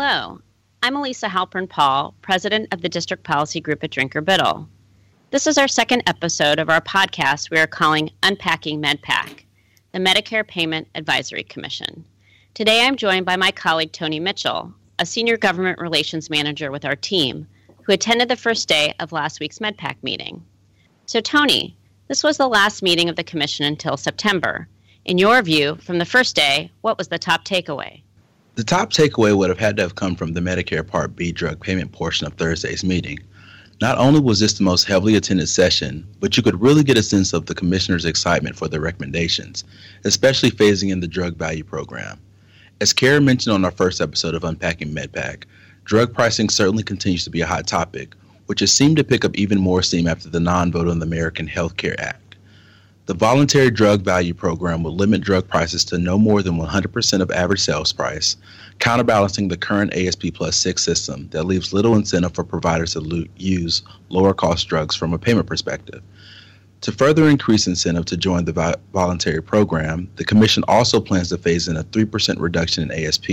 Hello, I'm Elisa Halpern-Paul, President of the District Policy Group at Drinker-Biddle. This is our second episode of our podcast we are calling Unpacking MedPAC, the Medicare Payment Advisory Commission. Today I'm joined by my colleague Tony Mitchell, a Senior Government Relations Manager with our team, who attended the first day of last week's MedPAC meeting. So Tony, this was the last meeting of the Commission until September. In your view, from the first day, what was the top takeaway? The top takeaway would have had to have come from the Medicare Part B drug payment portion of Thursday's meeting. Not only was this the most heavily attended session, but you could really get a sense of the Commissioner's excitement for their recommendations, especially phasing in the drug value program. As Karen mentioned on our first episode of Unpacking MedPAC, drug pricing certainly continues to be a hot topic, which has seemed to pick up even more steam after the non-vote on the American Health Care Act. The voluntary drug value program will limit drug prices to no more than 100% of average sales price, counterbalancing the current ASP plus 6 system that leaves little incentive for providers to use lower-cost drugs from a payment perspective. To further increase incentive to join the voluntary program, the Commission also plans to phase in a 3% reduction in ASP.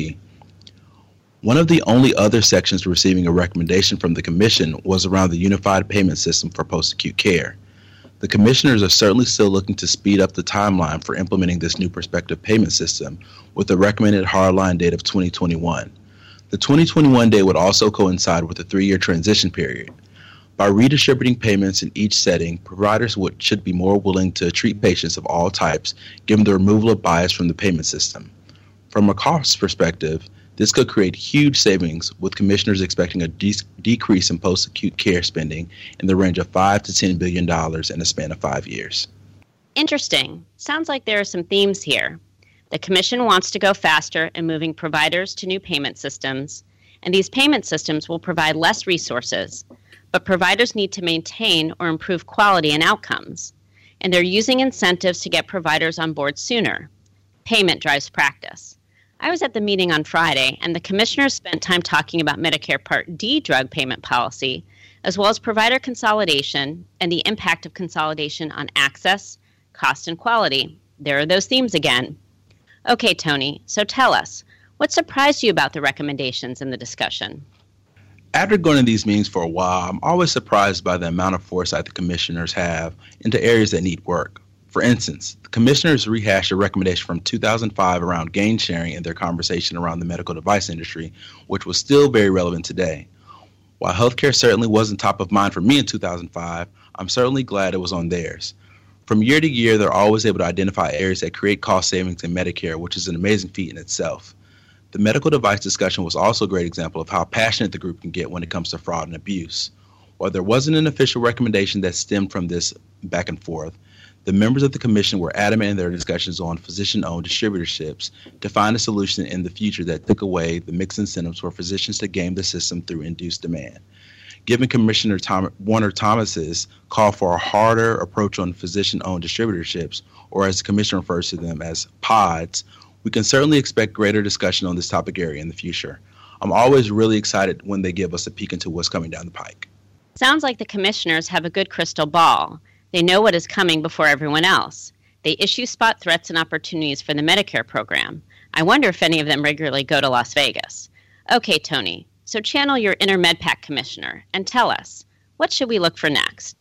One of the only other sections receiving a recommendation from the Commission was around the unified payment system for post-acute care. The commissioners are certainly still looking to speed up the timeline for implementing this new prospective payment system with a recommended hardline date of 2021. The 2021 date would also coincide with a 3-year transition period. By redistributing payments in each setting, providers should be more willing to treat patients of all types, given the removal of bias from the payment system. From a cost perspective, this could create huge savings, with commissioners expecting a decrease in post-acute care spending in the range of $5 to $10 billion in a span of 5 years. Interesting. Sounds like there are some themes here. The Commission wants to go faster in moving providers to new payment systems, and these payment systems will provide less resources, but providers need to maintain or improve quality and outcomes, and they're using incentives to get providers on board sooner. Payment drives practice. I was at the meeting on Friday, and the commissioners spent time talking about Medicare Part D drug payment policy, as well as provider consolidation and the impact of consolidation on access, cost, and quality. There are those themes again. Okay, Tony, so tell us, what surprised you about the recommendations in the discussion? After going to these meetings for a while, I'm always surprised by the amount of foresight the commissioners have into areas that need work. For instance, the commissioners rehashed a recommendation from 2005 around gain sharing in their conversation around the medical device industry, which was still very relevant today. While healthcare certainly wasn't top of mind for me in 2005, I'm certainly glad it was on theirs. From year to year, they're always able to identify areas that create cost savings in Medicare, which is an amazing feat in itself. The medical device discussion was also a great example of how passionate the group can get when it comes to fraud and abuse. While there wasn't an official recommendation that stemmed from this back and forth, the members of the Commission were adamant in their discussions on physician-owned distributorships to find a solution in the future that took away the mixed incentives for physicians to game the system through induced demand. Given Commissioner Warner Thomas's call for a harder approach on physician-owned distributorships, or as the Commission refers to them as PODs, we can certainly expect greater discussion on this topic area in the future. I'm always really excited when they give us a peek into what's coming down the pike. Sounds like the commissioners have a good crystal ball. They know what is coming before everyone else. They issue spot threats and opportunities for the Medicare program. I wonder if any of them regularly go to Las Vegas. Okay, Tony, so channel your inner MedPAC commissioner and tell us, what should we look for next?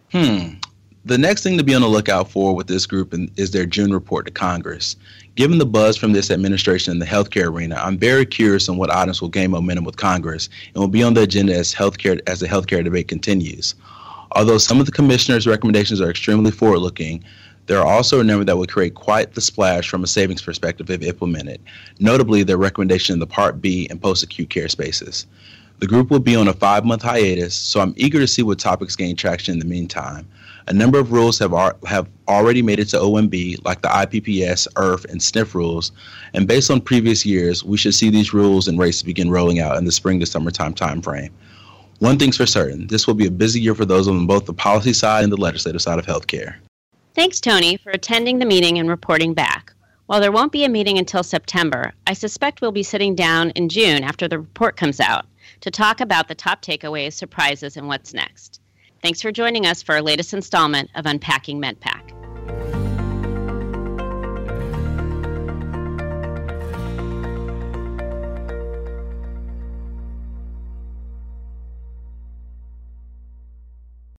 The next thing to be on the lookout for with this group is their June report to Congress. Given the buzz from this administration in the healthcare arena, I'm very curious on what items will gain momentum with Congress and will be on the agenda as the healthcare debate continues. Although some of the commissioners' recommendations are extremely forward-looking, there are also a number that would create quite the splash from a savings perspective if implemented, notably their recommendation in the Part B and post-acute care spaces. The group will be on a 5-month hiatus, so I'm eager to see what topics gain traction in the meantime. A number of rules have already made it to OMB, like the IPPS, IRF, and SNF rules, and based on previous years, we should see these rules and rates begin rolling out in the spring to summertime timeframe. One thing's for certain, this will be a busy year for those on both the policy side and the legislative side of healthcare. Thanks, Tony, for attending the meeting and reporting back. While there won't be a meeting until September, I suspect we'll be sitting down in June after the report comes out to talk about the top takeaways, surprises, and what's next. Thanks for joining us for our latest installment of Unpacking MedPAC.